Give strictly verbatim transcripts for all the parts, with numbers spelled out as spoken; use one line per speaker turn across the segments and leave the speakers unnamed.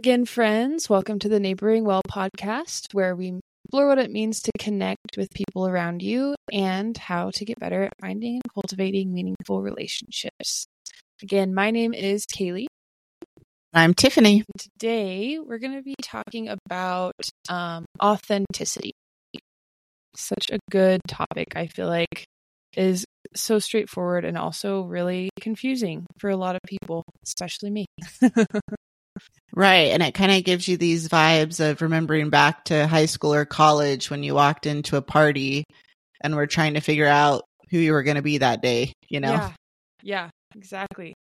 Again, friends, welcome to the Neighboring Well podcast, where we explore what it means to connect with people around you and how to get better at finding and cultivating meaningful relationships. Again, my name is Kaylee.
I'm Tiffany.
Today, we're going to be talking about um, authenticity. Such a good topic, I feel like, is so straightforward and also really confusing for a lot of people, especially me.
Right. And it kind of gives you these vibes of remembering back to high school or college when you walked into a party and were trying to figure out who you were going to be that day, you know?
Yeah, yeah, exactly.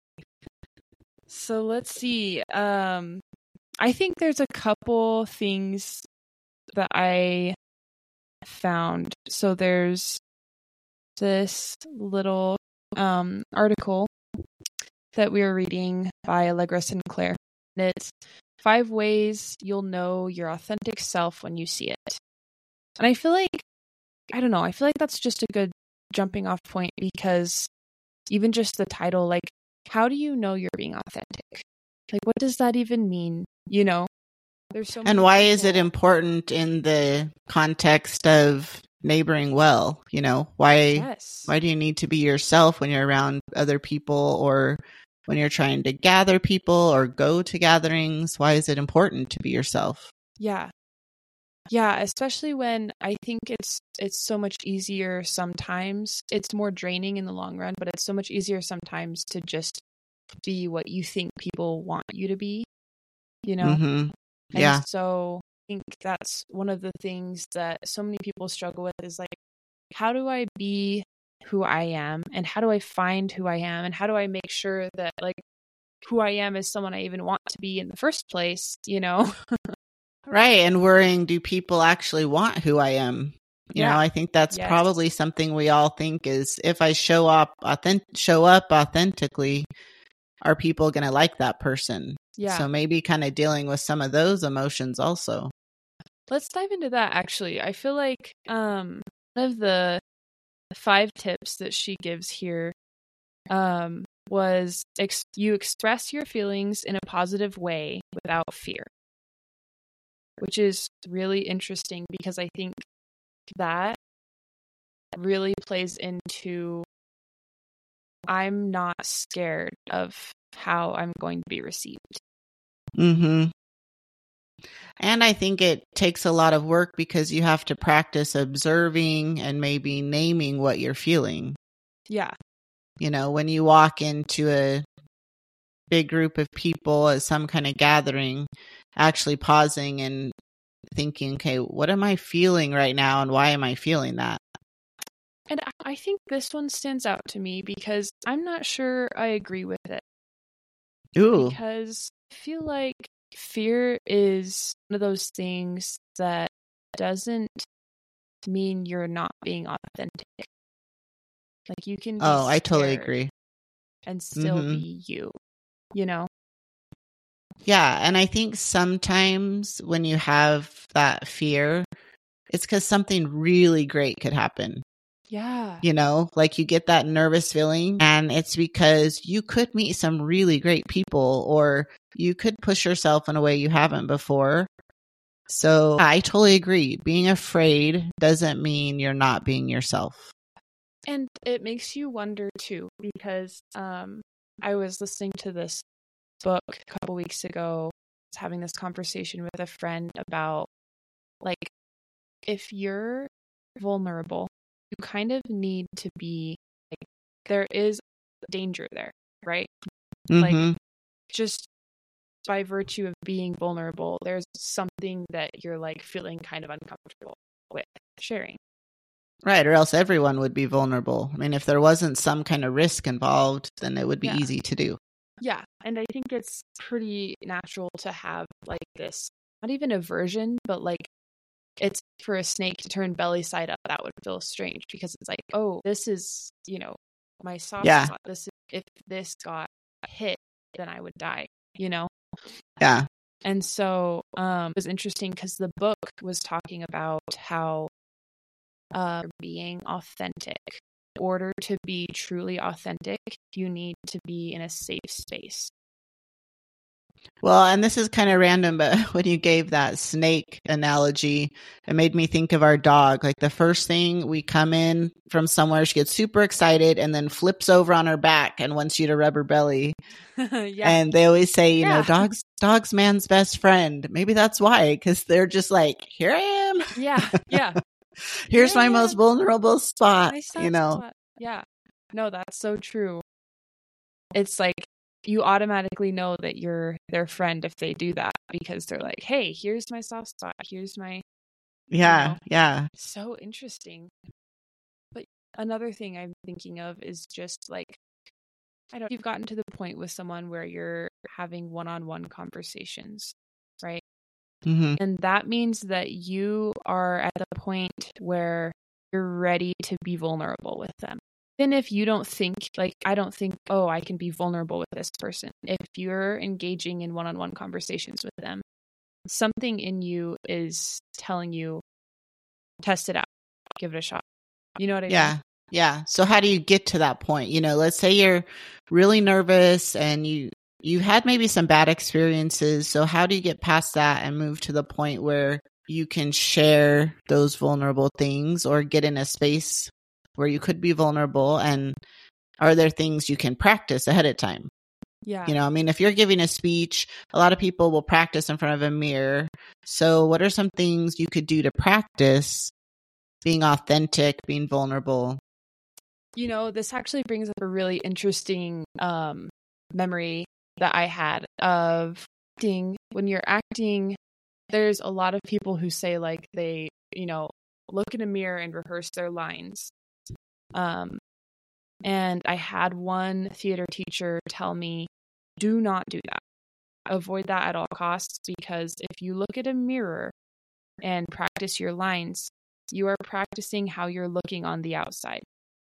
So let's see. Um, I think there's a couple things that I found. So there's this little um, article that we were reading by Allegra Sinclair. And it's five ways you'll know your authentic self when you see it. And I feel like, I don't know, I feel like that's just a good jumping off point because even just the title, like, how do you know you're being authentic? Like, what does that even mean? You know, there's so many
And why
people.
is it important in the context of neighboring well? You know, why,
Yes.
why do you need to be yourself when you're around other people or when you're trying to gather people or go to gatherings? Why is it important to be yourself?
Yeah. Yeah, especially when I think it's it's so much easier sometimes. It's more draining in the long run, but it's so much easier sometimes to just be what you think people want you to be, you know?
Mm-hmm. Yeah.
And so I think that's one of the things that so many people struggle with is like, how do I be who I am? And how do I find who I am? And how do I make sure that like who I am is someone I even want to be in the first place, you know?
Right. And worrying, do people actually want who I am? You
Yeah.
know, I think that's
Yes.
probably something we all think is if I show up authentic, show up authentically, are people going to like that person?
Yeah.
So maybe kind of dealing with some of those emotions also.
Let's dive into that actually. I feel like um one of the five tips that she gives here um was ex- you express your feelings in a positive way without fear, which is really interesting because I think that really plays into I'm not scared of how I'm going to be received.
Mm-hmm. And I think it takes a lot of work because you have to practice observing and maybe naming what you're feeling.
Yeah.
You know, when you walk into a big group of people at some kind of gathering, actually pausing and thinking, okay, what am I feeling right now and why am I feeling that?
And I think this one stands out to me because I'm not sure I agree with it.
Ooh.
Because I feel like fear is one of those things that doesn't mean you're not being authentic. Like you can be
Oh, I totally
scared
agree.
and still
Mhm.
be you, you know?
Yeah, and I think sometimes when you have that fear, it's because something really great could happen.
Yeah.
You know, like you get that nervous feeling, and it's because you could meet some really great people, or you could push yourself in a way you haven't before. So I totally agree. Being afraid doesn't mean you're not being yourself.
And it makes you wonder too, because um, I was listening to this book a couple weeks ago, I was having this conversation with a friend about like if you're vulnerable, you kind of need to be like there is danger there, right? Like
Mm-hmm.
just by virtue of being vulnerable, there's something that you're like feeling kind of uncomfortable with sharing.
Right, or else everyone would be vulnerable. I mean, if there wasn't some kind of risk involved, then it would be
Yeah.
easy to do.
Yeah, and I think it's pretty natural to have like this, not even aversion, but like it's for a snake to turn belly side up, that would feel strange because it's like, oh, this is, you know, my soft
Yeah.
spot. This is, if this got hit, then I would die, you know?
Yeah.
And so um, it was interesting because the book was talking about how uh, being authentic, in order to be truly authentic, you need to be in a safe space.
Well, and this is kind of random, but when you gave that snake analogy, it made me think of our dog. Like the first thing we come in from somewhere, she gets super excited and then flips over on her back and wants you to rub her belly.
Yeah.
And they always say, you know,
Yeah.
dogs, dogs, man's best friend. Maybe that's why, because they're just like, here I am.
Yeah. Yeah.
Here's my
Yeah.
most vulnerable spot,
My soft
you know.
spot. Yeah. No, that's so true. It's like you automatically know that you're their friend if they do that because they're like, hey, here's my soft spot. Here's my,
Yeah,
you know.
yeah.
So interesting. But another thing I'm thinking of is just like, I don't, you've gotten to the point with someone where you're having one-on-one conversations, right?
Mm-hmm.
And that means that you are at the point where you're ready to be vulnerable with them. Even if you don't think, like, I don't think, oh, I can be vulnerable with this person. If you're engaging in one-on-one conversations with them, something in you is telling you, test it out, give it a shot. You know what I
Yeah.
mean?
Yeah. So how do you get to that point? You know, let's say you're really nervous and you, you had maybe some bad experiences. So how do you get past that and move to the point where you can share those vulnerable things or get in a space where you could be vulnerable? And are there things you can practice ahead of time?
Yeah.
You know, I mean, if you're giving a speech, a lot of people will practice in front of a mirror. So what are some things you could do to practice being authentic, being vulnerable?
You know, this actually brings up a really interesting um, memory that I had of acting. When you're acting, there's a lot of people who say like they, you know, look in a mirror and rehearse their lines. Um, and I had one theater teacher tell me, do not do that. Avoid that at all costs, because if you look at a mirror and practice your lines, you are practicing how you're looking on the outside.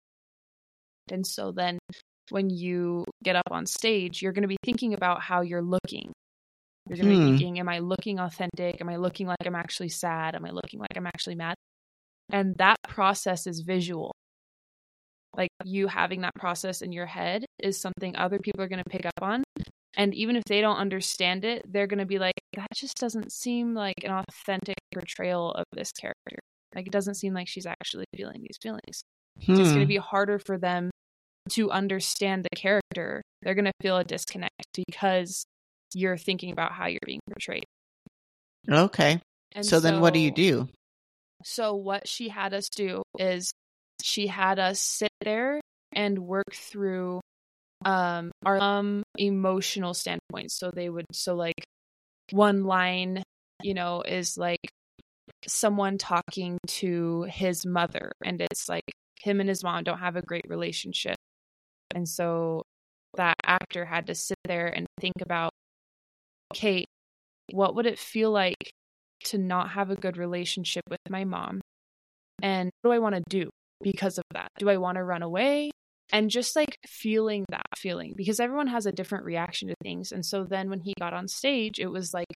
And so then when you get up on stage, you're going to be thinking about how you're looking. You're going to
Hmm.
be thinking, am I looking authentic? Am I looking like I'm actually sad? Am I looking like I'm actually mad? And that process is visual. Like you having that process in your head is something other people are going to pick up on. And even if they don't understand it, they're going to be like, that just doesn't seem like an authentic portrayal of this character. Like it doesn't seem like she's actually feeling these feelings.
Hmm.
It's going to be harder for them to understand the character. They're going to feel a disconnect because you're thinking about how you're being portrayed.
Okay.
And
so, so then what do you do?
So what she had us do is she had us sit there and work through um, our um, emotional standpoints. So they would, so like one line, you know, is like someone talking to his mother, and it's like him and his mom don't have a great relationship. And so that actor had to sit there and think about, okay, what would it feel like to not have a good relationship with my mom? And what do I want to do because of that? Do I want to run away? And just like feeling that feeling, because everyone has a different reaction to things. And so then when he got on stage, it was like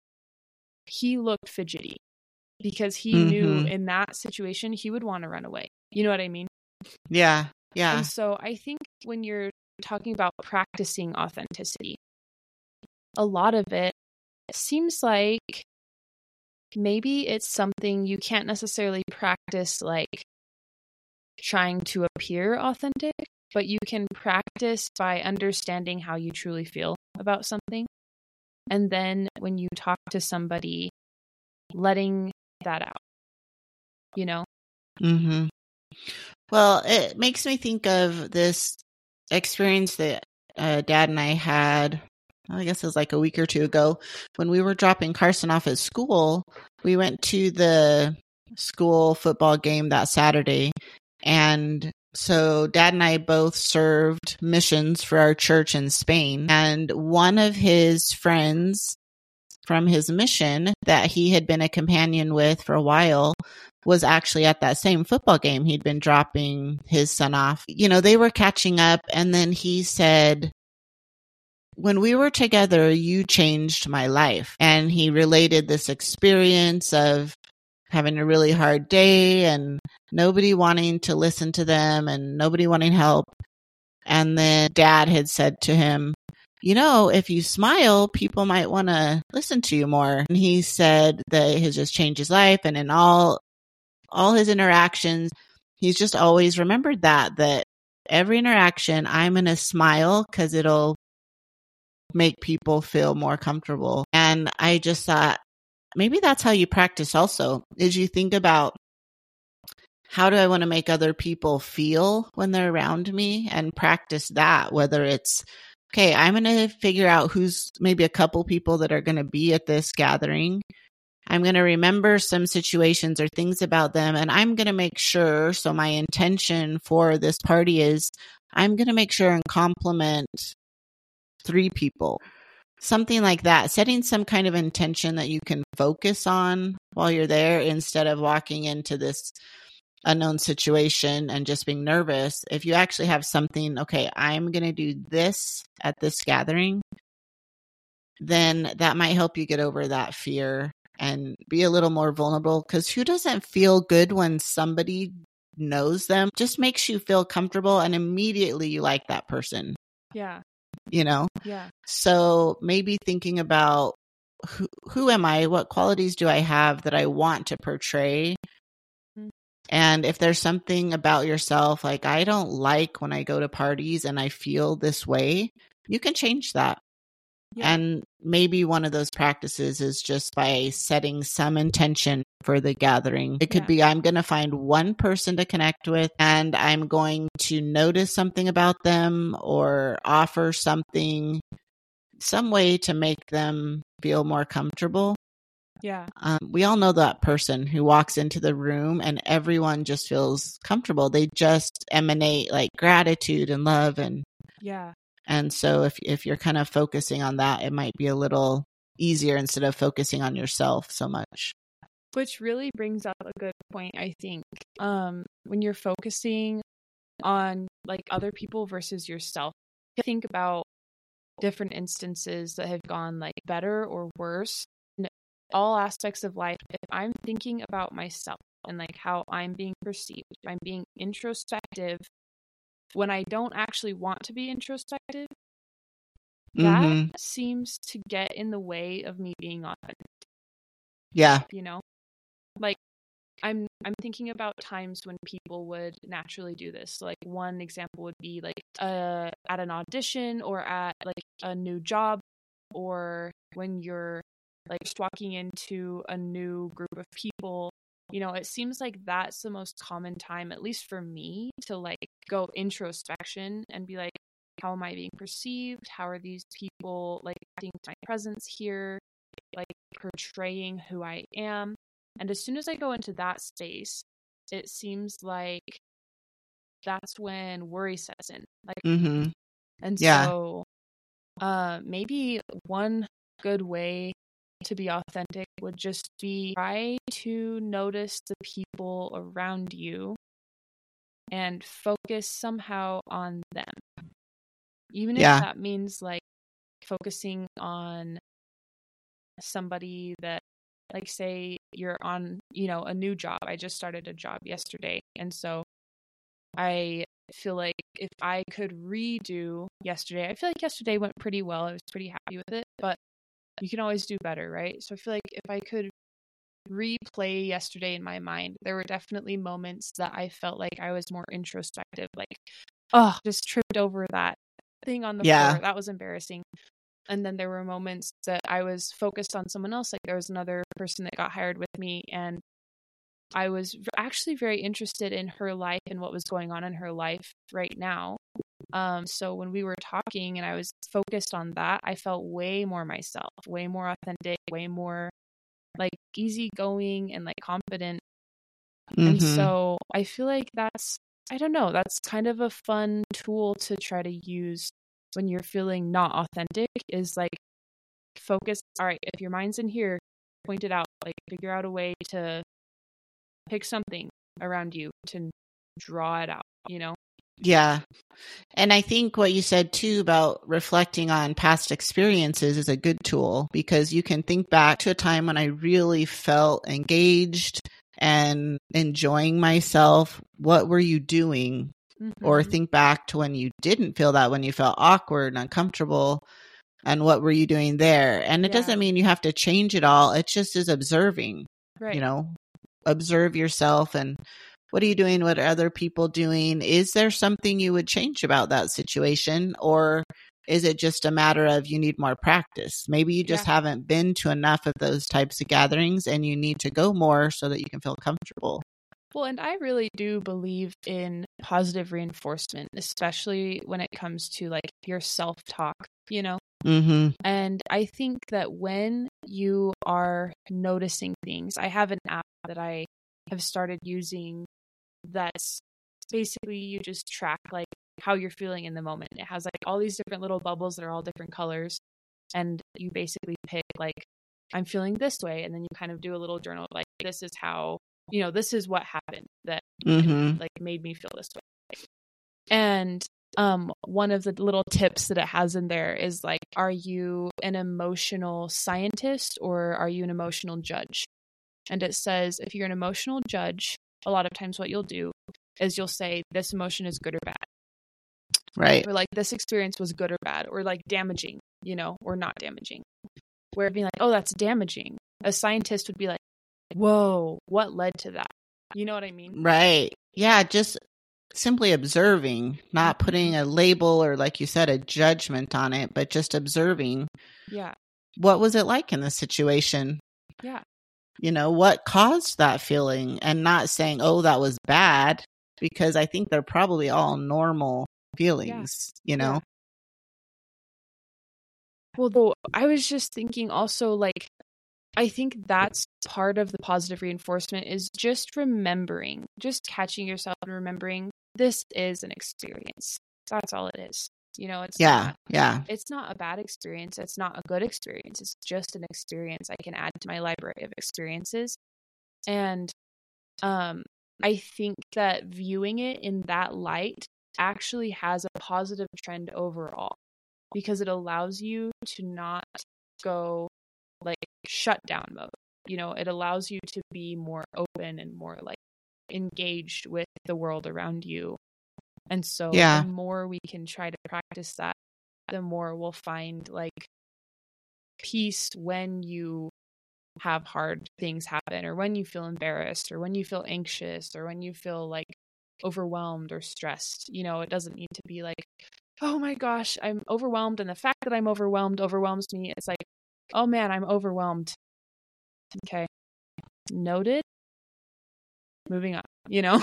he looked fidgety because he mm-hmm. knew in that situation he would want to run away. You know what I mean?
Yeah. Yeah.
And so I think when you're talking about practicing authenticity, a lot of it seems like maybe it's something you can't necessarily practice like trying to appear authentic, but you can practice by understanding how you truly feel about something. And then when you talk to somebody, letting that out, you know?
Mm-hmm. Well, it makes me think of this experience that uh, Dad and I had, I guess it was like a week or two ago, when we were dropping Carson off at school. We went to the school football game that Saturday. And so Dad and I both served missions for our church in Spain. And one of his friends from his mission that he had been a companion with for a while was actually at that same football game. He'd been dropping his son off. You know, they were catching up. And then he said, when we were together, you changed my life. And he related this experience of having a really hard day and nobody wanting to listen to them and nobody wanting help. And then Dad had said to him, you know, if you smile, people might want to listen to you more. And he said that it has just changed his life. And in all, all his interactions, he's just always remembered that, that every interaction, I'm going to smile because it'll make people feel more comfortable. And I just thought, maybe that's how you practice also, is you think about, how do I want to make other people feel when they're around me, and practice that, whether it's, okay, I'm going to figure out who's maybe a couple people that are going to be at this gathering. I'm going to remember some situations or things about them, and I'm going to make sure, so my intention for this party is, I'm going to make sure and compliment three people. Something like that, setting some kind of intention that you can focus on while you're there, instead of walking into this unknown situation and just being nervous. If you actually have something, okay, I'm going to do this at this gathering, then that might help you get over that fear and be a little more vulnerable. Because who doesn't feel good when somebody knows them? Just makes you feel comfortable, and immediately you like that person.
Yeah.
You know?
Yeah.
So maybe thinking about, who, who am I? What qualities do I have that I want to portray? Mm-hmm. And if there's something about yourself, like, I don't like when I go to parties and I feel this way, you can change that. Yeah. And maybe one of those practices is just by setting some intention for the gathering. It could yeah. be, I'm going to find one person to connect with, and I'm going to notice something about them or offer something, some way to make them feel more comfortable.
Yeah.
Um, we all know that person who walks into the room and everyone just feels comfortable. They just emanate like gratitude and love. And
yeah.
And so if if you're kind of focusing on that, it might be a little easier instead of focusing on yourself so much.
Which really brings up a good point, I think. Um, when you're focusing on like other people versus yourself, think about different instances that have gone like better or worse in all aspects of life. If I'm thinking about myself and like how I'm being perceived, if I'm being introspective when I don't actually want to be introspective, that mm-hmm. seems to get in the way of me being authentic.
Yeah.
You know? Like, I'm I'm thinking about times when people would naturally do this. Like, one example would be, like, uh, at an audition or at, like, a new job, or when you're, like, just walking into a new group of people. You know, it seems like that's the most common time, at least for me, to like go introspection and be like, how am I being perceived? How are these people like acting my presence here? Like portraying who I am. And as soon as I go into that space, it seems like that's when worry sets in. Like,
mm-hmm.
and
yeah.
so uh, maybe one good way to be authentic would just be try to notice the people around you and focus somehow on them. Even if
yeah.
that means like focusing on somebody that, like, say you're on, you know, a new job. I just started a job yesterday. And so I feel like if I could redo yesterday, I feel like yesterday went pretty well. I was pretty happy with it, but you can always do better, right? So I feel like if I could replay yesterday in my mind, there were definitely moments that I felt like I was more introspective, like, oh, just tripped over that thing on the
yeah.
floor. That was embarrassing. And then there were moments that I was focused on someone else. Like there was another person that got hired with me, and I was actually very interested in her life and what was going on in her life right now. Um, so when we were talking and I was focused on that, I felt way more myself, way more authentic, way more like easygoing and like confident. Mm-hmm. And so I feel like that's, I don't know, that's kind of a fun tool to try to use when you're feeling not authentic, is like focus. All right, if your mind's in here, point it out, like figure out a way to pick something around you to draw it out, you know?
Yeah. And I think what you said too about reflecting on past experiences is a good tool, because you can think back to a time when I really felt engaged and enjoying myself. What were you doing? Mm-hmm. Or think back to when you didn't feel that, when you felt awkward and uncomfortable. And what were you doing there? And it
Yeah.
doesn't mean you have to change it all. It just is observing,
Right.
you know, observe yourself and what are you doing? What are other people doing? Is there something you would change about that situation? Or is it just a matter of you need more practice? Maybe you just
Yeah.
haven't been to enough of those types of gatherings and you need to go more so that you can feel comfortable.
Well, and I really do believe in positive reinforcement, especially when it comes to like your self-talk, you know?
Mm-hmm.
And I think that when you are noticing things, I have an app that I have started using that's basically you just track like how you're feeling in the moment. It has like all these different little bubbles that are all different colors. And you basically pick like, I'm feeling this way. And then you kind of do a little journal like, this is how, you know, this is what happened that
Mm-hmm.
like made me feel this way. And um, one of the little tips that it has in there is like, are you an emotional scientist or are you an emotional judge? And it says, if you're an emotional judge, a lot of times what you'll do is you'll say, this emotion is good or bad.
Right.
Or like, this experience was good or bad, or like damaging, you know, or not damaging. Where it'd be like, oh, that's damaging. A scientist would be like, whoa, what led to that? You know what I mean?
Right. Yeah. Just simply observing, not putting a label or, like you said, a judgment on it, but just observing.
Yeah.
What was it like in this situation?
Yeah.
You know, what caused that feeling, and not saying, oh, that was bad, because I think they're probably all normal feelings, yeah. you know?
Yeah. Well, though, I was just thinking also, like, I think that's part of the positive reinforcement is just remembering, just catching yourself and remembering this is an experience. That's all it is. You know, it's
yeah,
not,
yeah.
It's not a bad experience. It's not a good experience. It's just an experience I can add to my library of experiences. And um, I think that viewing it in that light actually has a positive trend overall, because it allows you to not go like shutdown mode. You know, it allows you to be more open and more like engaged with the world around you. And so
yeah.
the more we can try to practice that, the more we'll find like peace when you have hard things happen, or when you feel embarrassed, or when you feel anxious, or when you feel like overwhelmed or stressed. You know, it doesn't need to be like, oh my gosh, I'm overwhelmed, and the fact that I'm overwhelmed overwhelms me. It's like, oh man, I'm overwhelmed. Okay. Noted. Moving on, you know?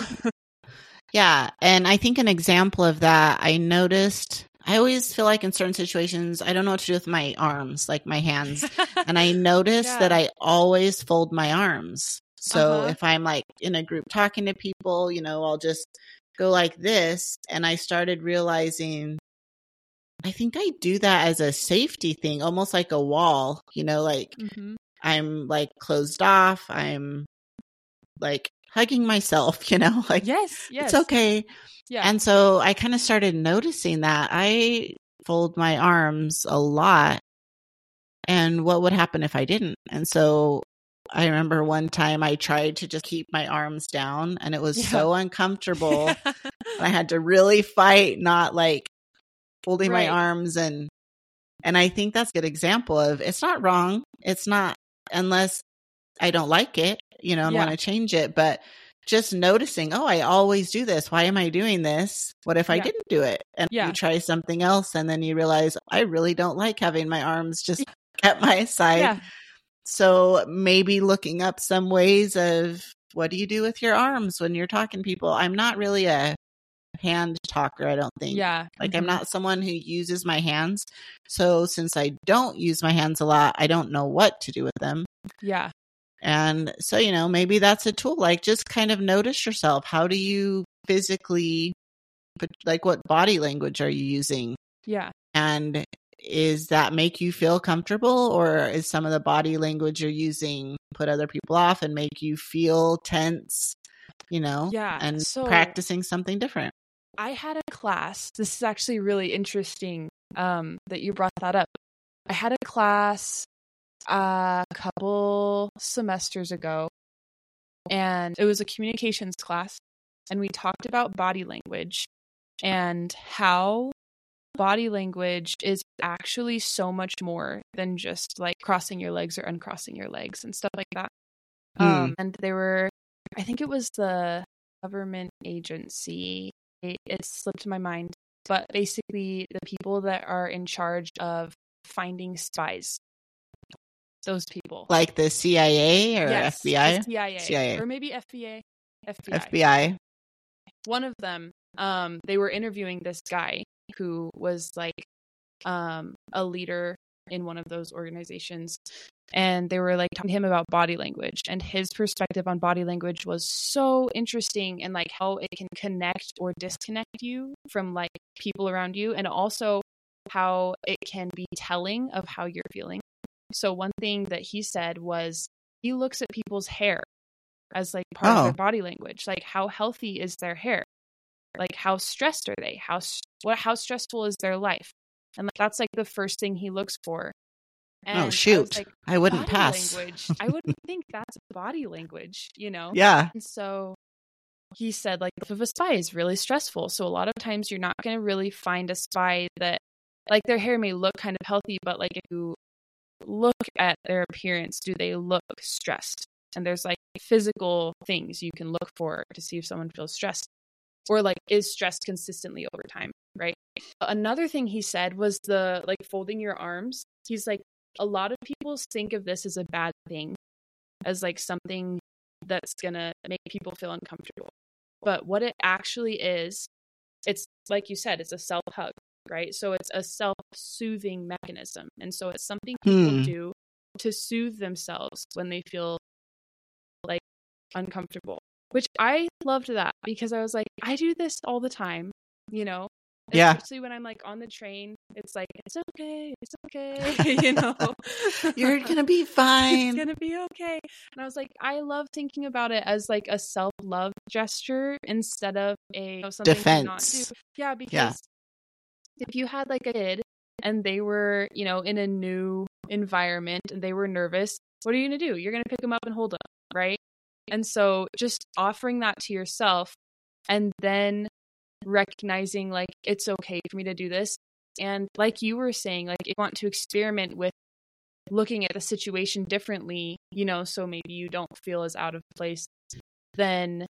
Yeah. And I think an example of that, I noticed, I always feel like in certain situations, I don't know what to do with my arms, like my hands. And I noticed
Yeah.
that I always fold my arms. So
Uh-huh.
if I'm like in a group talking to people, you know, I'll just go like this. And I started realizing, I think I do that as a safety thing, almost like a wall, you know, like
Mm-hmm.
I'm like closed off. I'm like hugging myself, you know, like,
yes, yes.
it's okay.
Yeah.
And so I kind of started noticing that I fold my arms a lot, and what would happen if I didn't? And so I remember one time I tried to just keep my arms down, and it was
Yeah.
so uncomfortable. And I had to really fight, not like folding
Right.
my arms. And, and I think that's a good example of, it's not wrong. It's not, unless I don't like it, you know, and
Yeah.
want to change it. But just noticing, oh, I always do this. Why am I doing this? What if I
Yeah.
didn't do it? And
Yeah.
you try something else, and then you realize, I really don't like having my arms just at my side.
Yeah.
So maybe looking up some ways of, what do you do with your arms when you're talking to people? I'm not really a hand talker, I don't think.
Yeah.
Like,
Mhm.
I'm not someone who uses my hands. So since I don't use my hands a lot, I don't know what to do with them.
Yeah.
And so, you know, maybe that's a tool. Like, just kind of notice yourself. How do you physically, like, what body language are you using?
Yeah.
And is that make you feel comfortable, or is some of the body language you're using put other people off and make you feel tense, you know?
Yeah.
And
So
practicing something different.
I had a class. This is actually really interesting um, that you brought that up. I had a class a couple semesters ago, and it was a communications class, and we talked about body language and how body language is actually so much more than just like crossing your legs or uncrossing your legs and stuff like that.
Hmm.
Um, and they were, I think it was the government agency. It, it slipped my mind, but basically the people that are in charge of finding spies, those people,
Like the C I A or
yes,
F B I?
the C I A,
C I A.
or maybe F B I, F B I.
F B I.
One of them, um, they were interviewing this guy who was like um, a leader in one of those organizations. And they were like talking to him about body language, and his perspective on body language was so interesting, and like how it can connect or disconnect you from like people around you, and also how it can be telling of how you're feeling. So one thing that he said was he looks at people's hair as like part
Oh.
of their body language. Like, how healthy is their hair? Like, how stressed are they? How what how stressful is their life? And like, that's like the first thing he looks for. And
oh
I
shoot!
was like,
I wouldn't
body
pass.
language. I wouldn't think that's body language, you know?
Yeah.
And so he said, like, if a spy is really stressful. So a lot of times you're not going to really find a spy that, like, their hair may look kind of healthy, but like if you look at their appearance, do they look stressed? And there's like physical things you can look for to see if someone feels stressed, or like is stressed consistently over time, right? Another thing he said was the like folding your arms. He's like, a lot of people think of this as a bad thing, as like something that's gonna make people feel uncomfortable. But what it actually is, it's like you said, it's a self-hug, right? So it's a self-soothing mechanism. And so it's something people
Hmm.
do to soothe themselves when they feel like uncomfortable, which I loved that, because I was like, I do this all the time, you know?
Yeah.
Especially when I'm like on the train, it's like, it's okay, it's okay, you know?
You're gonna be fine.
It's gonna be okay. And I was like, I love thinking about it as like a self-love gesture instead of a you know, something to not
Defense.
do. Yeah, because
Yeah.
if you had like a kid and they were, you know, in a new environment and they were nervous, what are you gonna do? You're gonna pick them up and hold them, right? And so just offering that to yourself, and then recognizing like it's okay for me to do this. And like you were saying, like if you want to experiment with looking at the situation differently, you know, so maybe you don't feel as out of place, then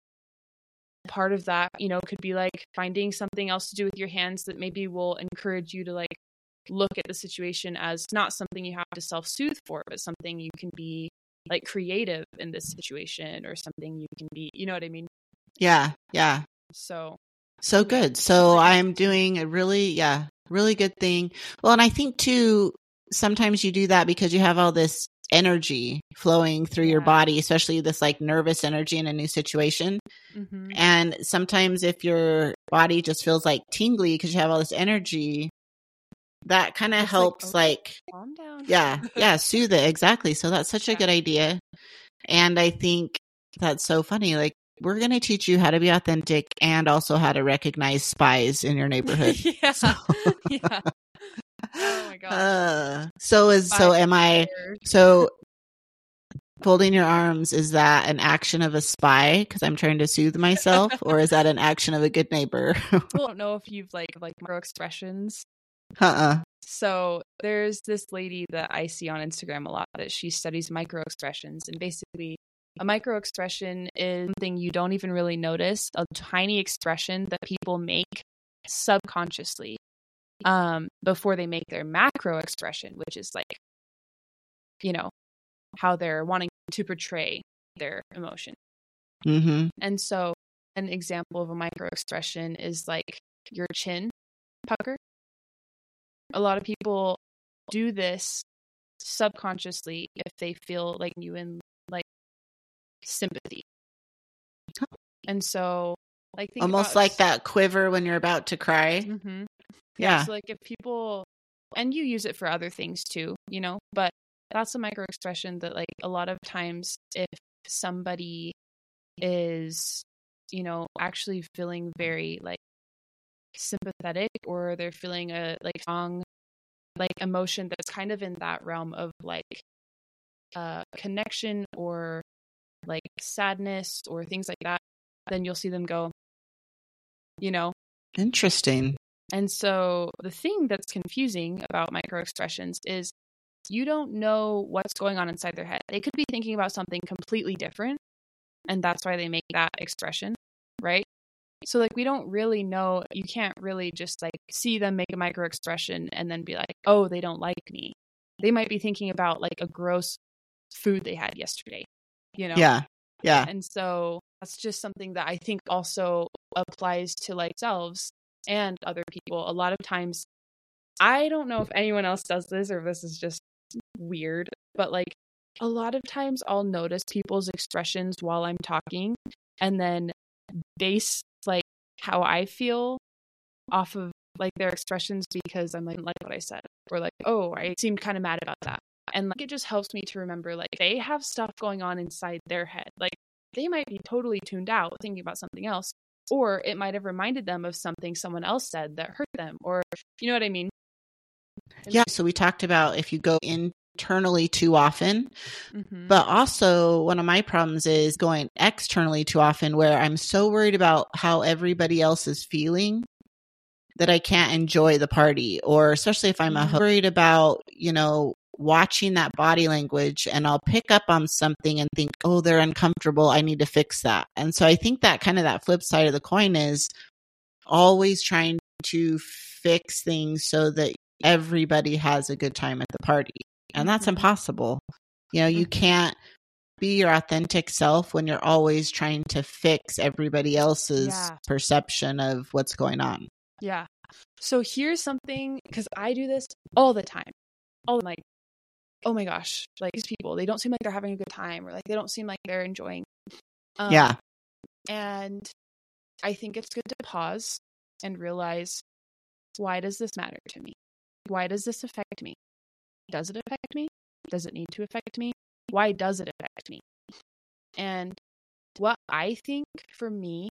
part of that, you know, could be like finding something else to do with your hands that maybe will encourage you to like look at the situation as not something you have to self-soothe for, but something you can be like creative in this situation, or something you can be, you know what I mean?
Yeah. Yeah.
So
So good. So I'm doing a really, yeah, really good thing. Well, and I think too, sometimes you do that because you have all this energy flowing through your
Yeah.
body, especially this like nervous energy in a new situation.
mhm.
And sometimes if your body just feels like tingly because you have all this energy, that kind of
It's like,
helps
okay.
like,
Calm down.
yeah, yeah, soothe it. Exactly. So that's such a
Yeah.
good idea. And I think that's so funny. Like, we're going to teach you how to be authentic and also how to recognize spies in your neighborhood.
yeah.
So,
yeah. Oh my gosh.
uh, so is, so
Spy
am I,
players.
so folding your arms, is that an action of a spy because I'm trying to soothe myself, or is that an action of a good neighbor?
Well, I don't know if you've like like micro expressions.
uh-uh.
So there's this lady that I see on Instagram a lot that she studies micro expressions, and basically a micro expression is something you don't even really notice, a tiny expression that people make subconsciously um, before they make their macro expression, which is like, you know, how they're wanting to portray their emotion.
Mm-hmm.
And so an example of a micro expression is like your chin pucker. A lot of people do this subconsciously if they feel like you in like sympathy. And so like think
Almost
about
like that quiver when you're about to cry.
Mm-hmm.
Yeah.
Yeah. So like if people, and you use it for other things too, you know, but that's a micro expression that like a lot of times if somebody is, you know, actually feeling very like sympathetic, or they're feeling a like strong like emotion that's kind of in that realm of like uh connection or like sadness or things like that, then you'll see them go, you know.
Interesting.
And so the thing that's confusing about micro expressions is you don't know what's going on inside their head. They could be thinking about something completely different, and that's why they make that expression, right? So like we don't really know, you can't really just like see them make a micro expression and then be like, oh, they don't like me. They might be thinking about like a gross food they had yesterday, you know?
Yeah. Yeah.
And so that's just something that I think also applies to like selves and other people. A lot of times, I don't know if anyone else does this or if this is just weird, but like a lot of times I'll notice people's expressions while I'm talking and then base like how I feel off of like their expressions because I'm like, like what I said, or like, oh, I seemed kind of mad about that. And like it just helps me to remember like they have stuff going on inside their head. Like they might be totally tuned out thinking about something else, or it might have reminded them of something someone else said that hurt them, or you know what I mean?
Yeah. So we talked about if you go internally too often,
Mm-hmm.
but also one of my problems is going externally too often where I'm so worried about how everybody else is feeling that I can't enjoy the party, or especially if I'm
Mhm.
worried about, you know, watching that body language and I'll pick up on something and think, oh, they're uncomfortable. I need to fix that. And so I think that kind of that flip side of the coin is always trying to fix things so that everybody has a good time at the party. And that's
Mhm.
impossible. You know, you
Mhm.
can't be your authentic self when you're always trying to fix everybody else's
Yeah.
perception of what's going on.
Yeah. So here's something, because I do this all the time. All like, oh my gosh, like these people, they don't seem like they're having a good time, or like they don't seem like they're enjoying. Um,
Yeah.
And I think it's good to pause and realize, why does this matter to me? Why does this affect me? Does it affect me? Does it need to affect me? Why does it affect me? And what I think for me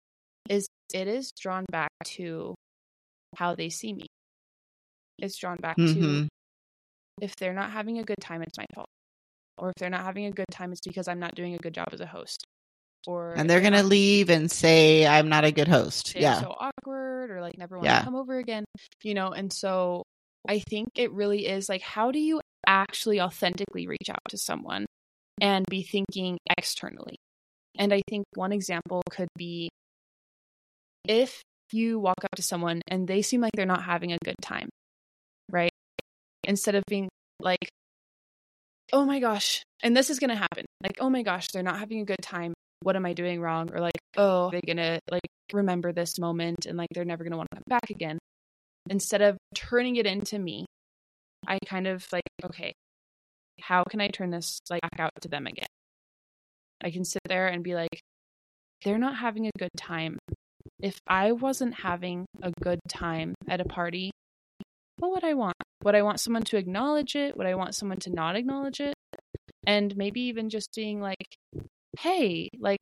is it is drawn back to how they see me. It's drawn back
Mm-hmm.
to if they're not having a good time, it's my fault. Or if they're not having a good time, it's because I'm not doing a good job as a host. Or
And
if
they're going to
not-
leave and say, I'm not a good host.
they're
Yeah.
so awkward, or like never want
Yeah.
to come over again, you know? And so I think it really is like, how do you actually authentically reach out to someone and be thinking externally? And I think one example could be if you walk up to someone and they seem like they're not having a good time, right? Instead of being like, oh my gosh, and this is going to happen. Like, oh my gosh, they're not having a good time. What am I doing wrong? Or like, oh, they're going to like remember this moment and like they're never going to want to come back again. Instead of turning it into me, I kind of like, okay, how can I turn this like back out to them again? I can sit there and be like, they're not having a good time. If I wasn't having a good time at a party, what would I want? Would I want someone to acknowledge it? Would I want someone to not acknowledge it? And maybe even just being like, hey, like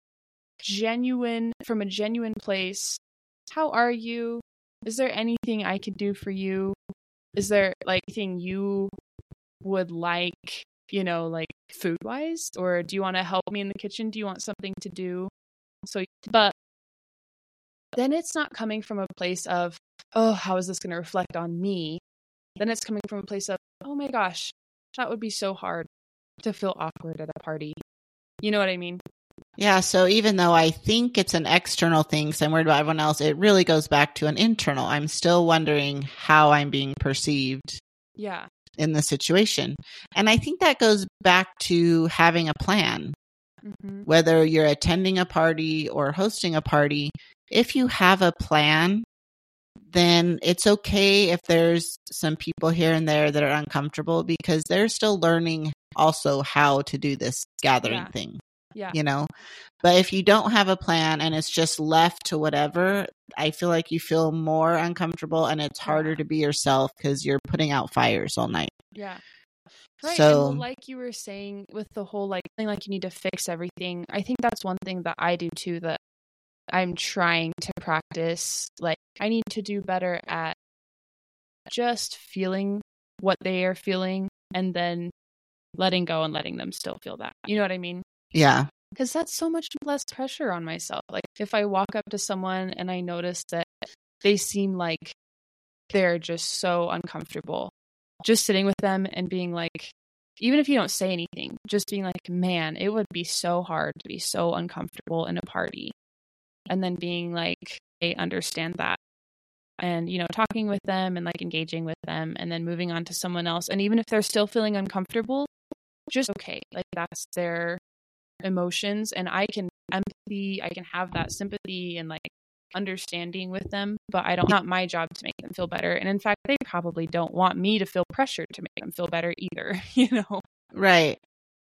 genuine, from a genuine place, how are you? Is there anything I could do for you? Is there like anything you would like, you know, like food wise? Or do you want to help me in the kitchen? Do you want something to do? So, but then it's not coming from a place of, oh, how is this going to reflect on me? Then it's coming from a place of, oh my gosh, that would be so hard to feel awkward at a party. You know what I mean?
Yeah. So even though I think it's an external thing, so I'm worried about everyone else, it really goes back to an internal. I'm still wondering how I'm being perceived.
Yeah.
In the situation. And I think that goes back to having a plan.
Mm-hmm.
Whether you're attending a party or hosting a party, if you have a plan, then it's okay if there's some people here and there that are uncomfortable because they're still learning also how to do this gathering
Yeah.
thing.
Yeah.
You know, but if you don't have a plan and it's just left to whatever, I feel like you feel more uncomfortable and it's harder
Yeah.
to be yourself because you're putting out fires all night.
Yeah. Right.
So,
and well, like you were saying with the whole like thing, like you need to fix everything. I think that's one thing that I do too, that I'm trying to practice. Like I need to do better at just feeling what they are feeling and then letting go and letting them still feel that. You know what I mean?
yeah.
Because that's so much less pressure on myself. Like if I walk up to someone and I notice that they seem like they're just so uncomfortable. Just sitting with them and being like, even if you don't say anything, just being like, man, it would be so hard to be so uncomfortable in a party. And then being like, I understand that. And, you know, talking with them and like engaging with them and then moving on to someone else. And even if they're still feeling uncomfortable, just okay. Like that's their emotions. And I can empathy, I can have that sympathy and like understanding with them, but I don't, not my job to make them feel better. And in fact, they probably don't want me to feel pressured to make them feel better either, you know?
Right.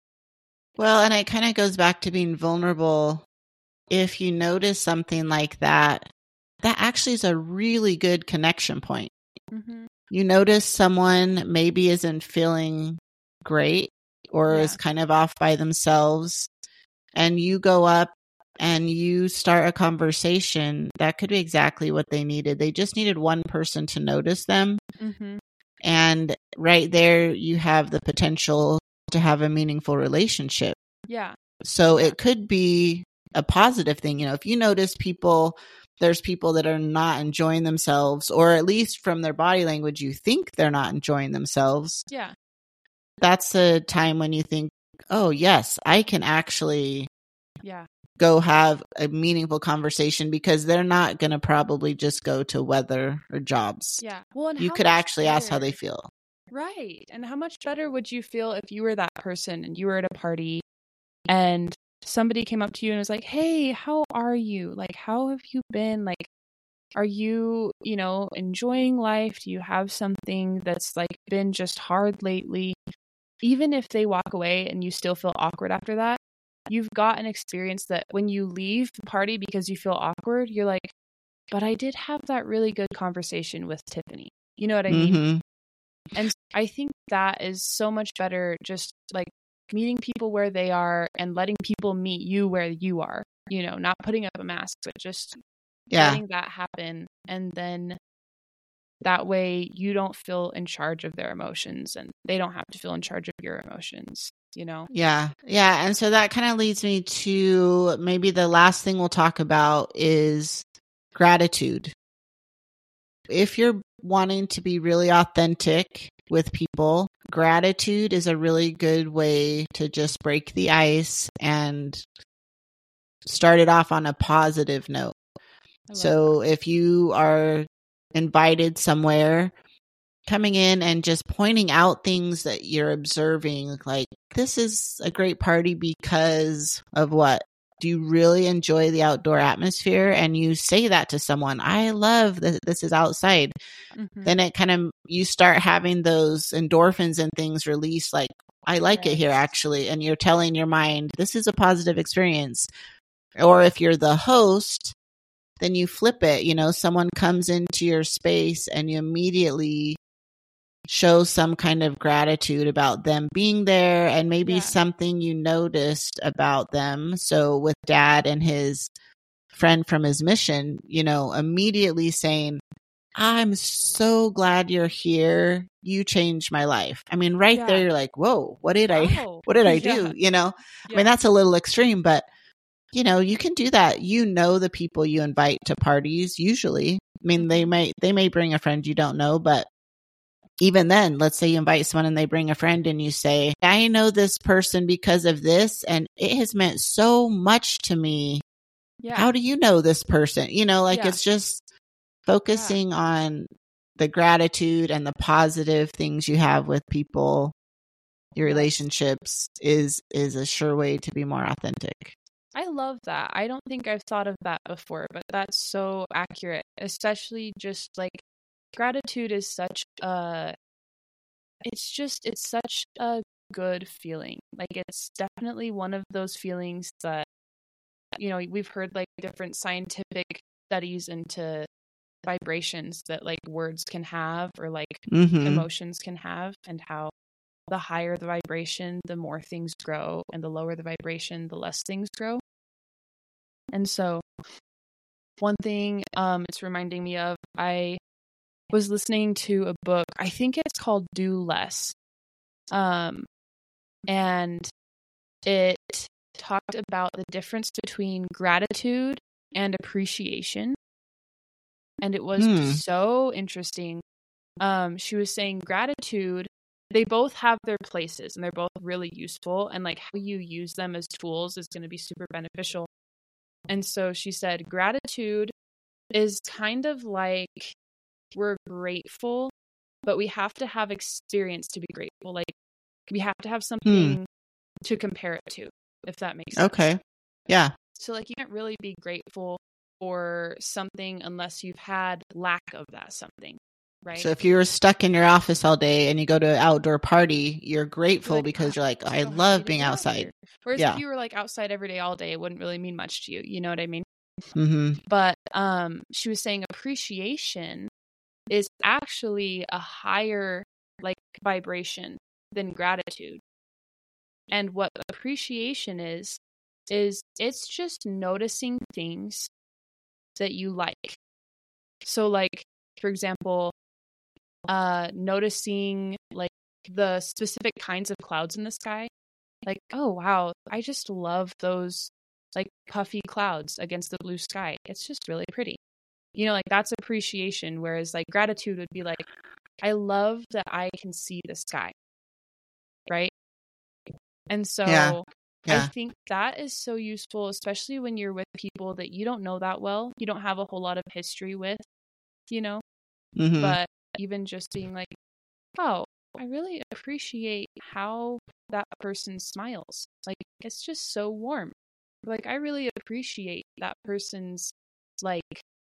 Well, and it kind of goes back to being vulnerable. If you notice something like that, that actually is a really good connection point.
Mm-hmm.
You notice someone maybe isn't feeling great or
Yeah.
is kind of off by themselves, and you go up and you start a conversation. That could be exactly what they needed. They just needed one person to notice them.
Mm-hmm.
And right there, you have the potential to have a meaningful relationship.
Yeah.
So
Yeah.
it could be a positive thing. You know, if you notice people, there's people that are not enjoying themselves, or at least from their body language, you think they're not enjoying themselves.
Yeah.
That's a time when you think, oh, yes, I can actually
Yeah.
go have a meaningful conversation, because they're not going to probably just go to weather or jobs.
Yeah. Well, and
You
how
could
much
actually ask how
better-
they feel.
Right. And how much better would you feel if you were that person and you were at a party and somebody came up to you and was like, hey, how are you? Like, how have you been? Like, are you, you know, enjoying life? Do you have something that's like been just hard lately? Even if they walk away and you still feel awkward after that, you've got an experience that when you leave the party because you feel awkward, you're like, but I did have that really good conversation with Tiffany. You know what I mean?
Mm-hmm.
And I think that is so much better, just like meeting people where they are and letting people meet you where you are, you know, not putting up a mask, but just
Yeah.
letting that happen. And then that way you don't feel in charge of their emotions and they don't have to feel in charge of your emotions, you know?
Yeah. Yeah. And so that kind of leads me to maybe the last thing we'll talk about is gratitude. If you're wanting to be really authentic with people, gratitude is a really good way to just break the ice and start it off on a positive note. So that. If you are invited somewhere, coming in and just pointing out things that you're observing, like, this is a great party because of what? Do you really enjoy the outdoor atmosphere? And you say that to someone, I love that this is outside. Mm-hmm. Then it kind of, you start having those endorphins and things released, like, I like yes. it here actually. And you're telling your mind, this is a positive experience. Or if you're the host, then you flip it. You know, someone comes into your space and you immediately show some kind of gratitude about them being there, and maybe yeah. something you noticed about them. So with Dad and his friend from his mission, you know, immediately saying, I'm so glad you're here. You changed my life. I mean, right yeah. there, you're like, whoa, what did wow. I, what did I yeah. do? You know, yeah. I mean, that's a little extreme, but you know, you can do that. You know, the people you invite to parties, usually, I mean, they may, they may bring a friend you don't know, but even then, let's say you invite someone and they bring a friend and you say, I know this person because of this, and it has meant so much to me. Yeah. How do you know this person? You know, like yeah. it's just focusing yeah. on the gratitude and the positive things you have with people, your yes. relationships is, is a sure way to be more authentic.
I love that. I don't think I've thought of that before, but that's so accurate, especially just like gratitude is such a, it's just, it's such a good feeling. Like it's definitely one of those feelings that, you know, we've heard like different scientific studies into vibrations that like words can have or like mm-hmm. emotions can have, and how the higher the vibration, the more things grow, and the lower the vibration, the less things grow. And so one thing um, it's reminding me of, I was listening to a book, I think it's called Do Less. Um, and it talked about the difference between gratitude and appreciation. and it was
Hmm.
so interesting. Um, she was saying gratitude, they both have their places and they're both really useful, and like how you use them as tools is going to be super beneficial. And so she said gratitude is kind of like we're grateful, but we have to have experience to be grateful. Like we have to have something hmm. to compare it to, if that makes sense.
Okay. Yeah.
So like you can't really be grateful for something unless you've had lack of that something. Right.
So if you were stuck in your office all day and you go to an outdoor party, you're grateful
You're like,
because
oh,
you're like, I
so
love
happy to
being
be out
outside.
here. Whereas
Yeah.
if you were like outside every day all day, it wouldn't really mean much to you. You know what I mean?
Mm-hmm.
But um, she was saying appreciation is actually a higher like vibration than gratitude. And what appreciation is, is it's just noticing things that you like. So like, for example, uh, noticing like the specific kinds of clouds in the sky. Like, oh, wow, I just love those like puffy clouds against the blue sky. It's just really pretty. You know, like that's appreciation. Whereas like gratitude would be like, I love that I can see the sky. Right. And so
yeah. Yeah.
I think that is so useful, especially when you're with people that you don't know that well. You don't have a whole lot of history with, you know,
mm-hmm.
but even just being like, oh, I really appreciate how that person smiles. Like, it's just so warm. Like, I really appreciate that person's, like,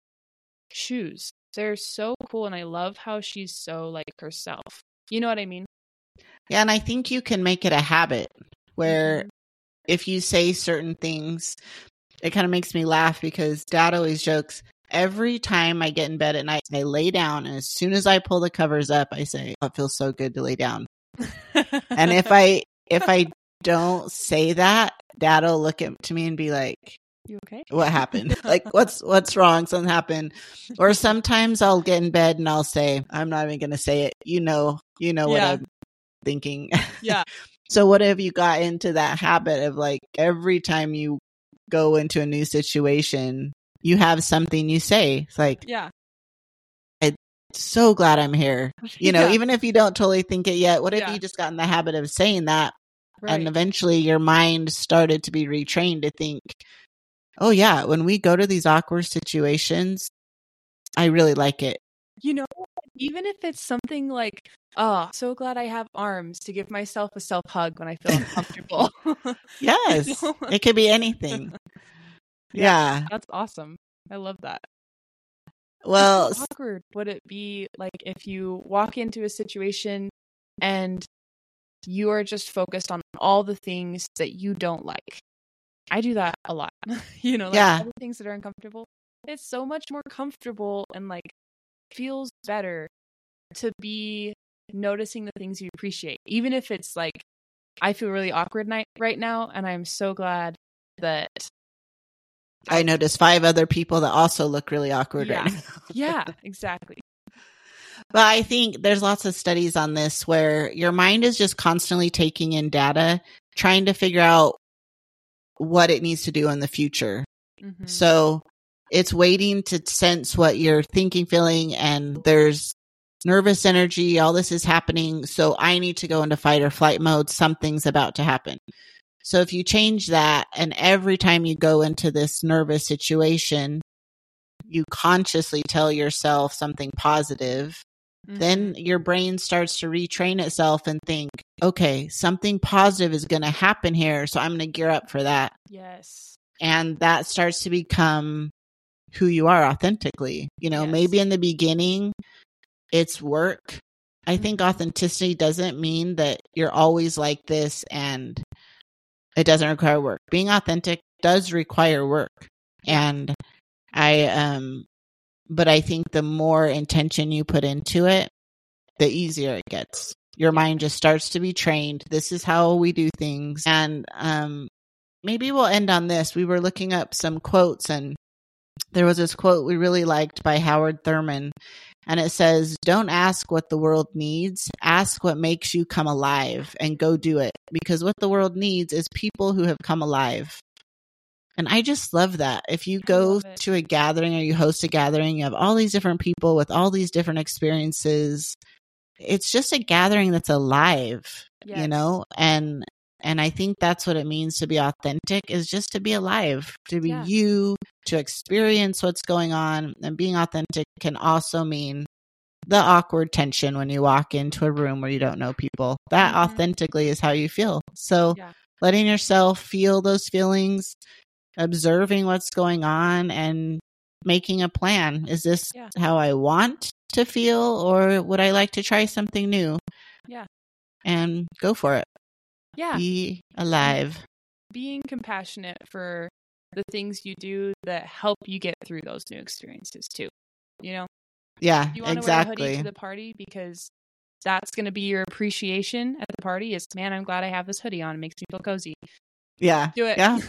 shoes. They're so cool, and I love how she's so, like, herself. You know what I mean?
Yeah, and I think you can make it a habit where mm-hmm. if you say certain things, it kind of makes me laugh because Dad always jokes, every time I get in bed at night, I lay down, and as soon as I pull the covers up, I say, oh, it feels so good to lay down. And if I if I don't say that, Dad'll look at to me and be like,
you okay?
What happened? Like, what's what's wrong? Something happened. Or sometimes I'll get in bed and I'll say, I'm not even going to say it. You know, you know
yeah.
what I'm thinking.
Yeah.
So what have you got into that habit of like every time you go into a new situation, you have something you say? It's like,
yeah,
I'm so glad I'm here. You know,
yeah.
even if you don't totally think it yet, what if
yeah.
you just got in the habit of saying that?
Right.
And eventually your mind started to be retrained to think, oh yeah, when we go to these awkward situations, I really like it.
You know, even if it's something like, oh, so glad I have arms to give myself a self hug when I feel uncomfortable.
Yes. You know? It could be anything. yeah, yeah.
That's awesome. I love that.
Well,
how awkward would it be like if you walk into a situation and you are just focused on all the things that you don't like? I do that a lot. you know, like
yeah.
all the things that are uncomfortable. It's so much more comfortable and like feels better to be noticing the things you appreciate, even if it's like I feel really awkward night right now, and I'm so glad that
I, I noticed five other people that also look really awkward
yeah.
right now.
yeah, exactly.
But I think there's lots of studies on this where your mind is just constantly taking in data, trying to figure out what it needs to do in the future. Mm-hmm. So it's waiting to sense what you're thinking, feeling, and there's nervous energy. All this is happening. So I need to go into fight or flight mode. Something's about to happen. So if you change that, and every time you go into this nervous situation, you consciously tell yourself something positive, mm-hmm. then your brain starts to retrain itself and think, okay, something positive is going to happen here. So I'm going to gear up for that.
Yes.
And that starts to become who you are authentically. You know,
yes.
maybe in the beginning it's work. I think authenticity doesn't mean that you're always like this and it doesn't require work. Being authentic does require work. And I, um, but I think the more intention you put into it, the easier it gets. Your mind just starts to be trained. This is how we do things. And, um, maybe we'll end on this. We were looking up some quotes, and there was this quote we really liked by Howard Thurman. And it says, don't ask what the world needs. Ask what makes you come alive and go do it. Because what the world needs is people who have come alive. And I just love that. If you
I
go
love it.
to a gathering or you host a gathering, you have all these different people with all these different experiences. It's just a gathering that's alive, you
Yes.
know? And and I think that's what it means to be authentic, is just to be alive, to be
Yeah.
you, to experience what's going on. And being authentic can also mean the awkward tension when you walk into a room where you don't know people. That
Mhm.
authentically is how you feel. So
Yeah.
letting yourself feel those feelings, observing what's going on, and making a plan. Is this
Yeah.
how I want to feel, or would I like to try something new?
Yeah.
And go for it.
Yeah.
Be alive.
Being compassionate for the things you do that help you get through those new experiences too. You know,
Yeah,
you want to wear a hoodie
exactly.
to the party because that's going to be your appreciation at the party. Is, man, I'm glad I have this hoodie on. It makes me feel cozy.
Yeah.
Do it.
Yeah.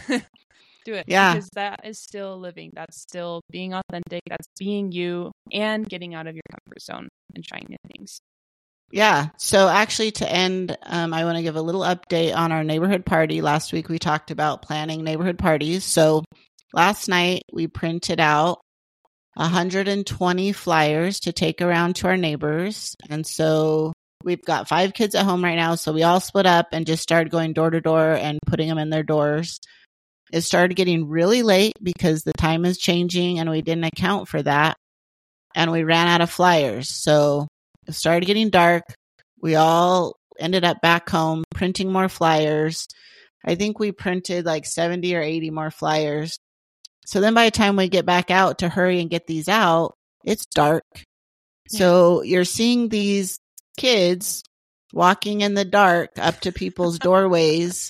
Do it.
Yeah.
Because that is still living. That's still being authentic. That's being you and getting out of your comfort zone and trying new things.
Yeah. So actually, to end, um, I want to give a little update on our neighborhood party. Last week, we talked about planning neighborhood parties. So last night, we printed out one hundred twenty flyers to take around to our neighbors. And so we've got five kids at home right now. So we all split up and just started going door to door and putting them in their doors. It started getting really late because the time is changing and we didn't account for that. And we ran out of flyers. So it started getting dark. We all ended up back home printing more flyers. I think we printed like seventy or eighty more flyers. So then by the time we get back out to hurry and get these out, it's dark.
Yeah.
So you're seeing these kids walking in the dark up to people's doorways.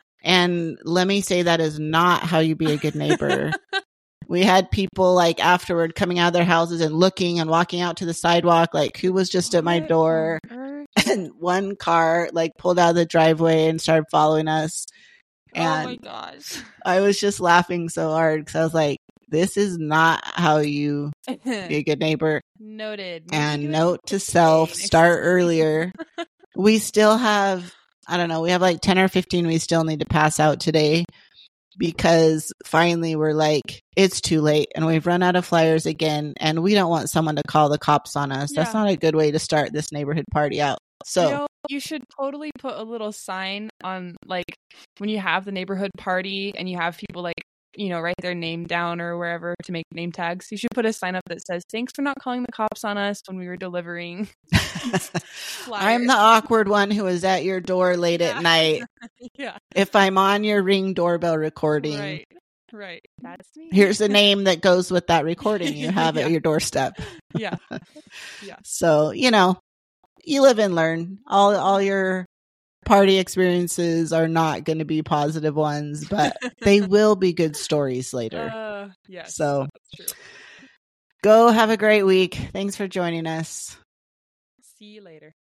And let me say, that is not how you be a good neighbor. We had people like afterward coming out of their houses and looking and walking out to the sidewalk, like, who was just at my
What
door?
on earth?
And one car like pulled out of the driveway and started following us.
Oh my
And
gosh.
I was just laughing so hard because I was like, this is not how you be a good neighbor.
Noted. Maybe do
And
it
note to
next
self,
day.
start earlier. We still have, I don't know, we have like ten or fifteen we still need to pass out today, because finally we're like, it's too late and we've run out of flyers again, and we don't want someone to call the cops on us.
Yeah.
That's not a good way to start this neighborhood party out. So,
You know, you should totally put a little sign on, like, when you have the neighborhood party and you have people, like, you know, write their name down or wherever to make name tags. You should put a sign up that says, thanks for not calling the cops on us when we were delivering
I'm the awkward one who is at your door late
Yeah.
at night.
Yeah.
If I'm on your Ring doorbell recording,
Right. Right. That's me.
here's a name that goes with that recording you have
Yeah.
at your doorstep.
Yeah. Yeah.
So, you know, you live and learn. All all your party experiences are not going to be positive ones, but they will be good stories later.
Uh, yes.
So
That's true.
go have a great week. Thanks for joining us.
See you later.